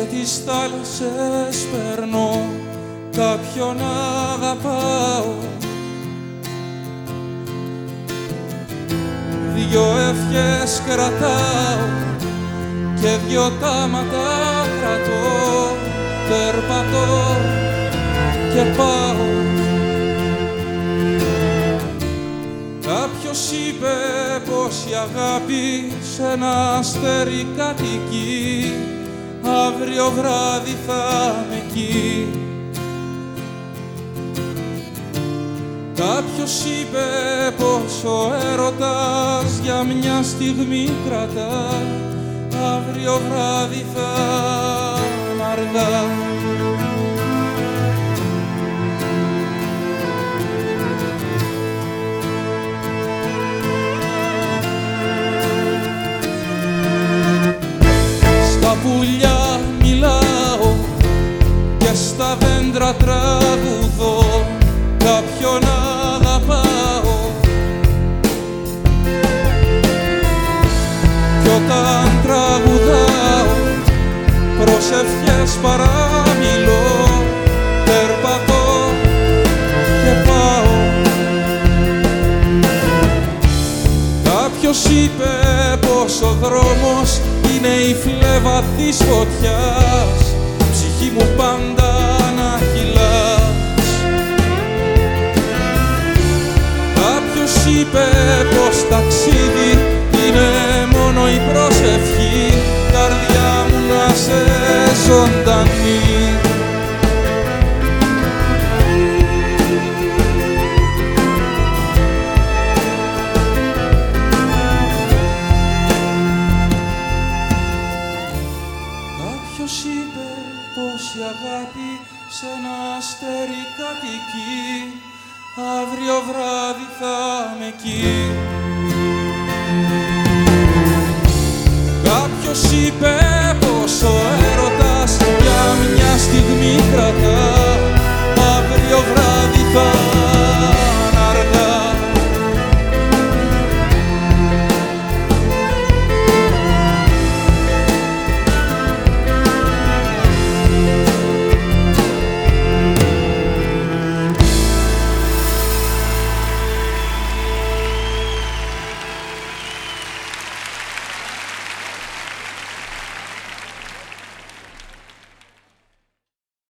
τις θάλασσες περνώ, κάποιον αγαπάω. Δυο ευχές κρατάω και δυο τάματα κρατώ, περπατώ και πάω. Κάποιος είπε πως η αγάπη σε ένα αστέρι κατοικεί, αύριο βράδυ θα είμαι εκεί. Κάποιος είπε πως ο έρωτας για μια στιγμή κρατά, αύριο βράδυ θα είμαι αργά. Στα πουλιά μιλάω και στα δέντρα τραγουδώ, κάποιον αγαπάω. Κι όταν τραγουδάω προσευχές παραμιλώ, περπατώ και πάω. Κάποιος είπε πως ο δρόμος είναι η φλέβα της φωτιάς, ψυχή μου πάντα να κυλάς. Κάποιος είπε πως ταξίδι είναι μόνο η προσευχή, καρδιά μου να σε ζωντανή. Κάποιος είπε πως η αγάπη σε ένα αστέρι κατοικεί, αύριο βράδυ θα είμαι εκεί. Κάποιος είπε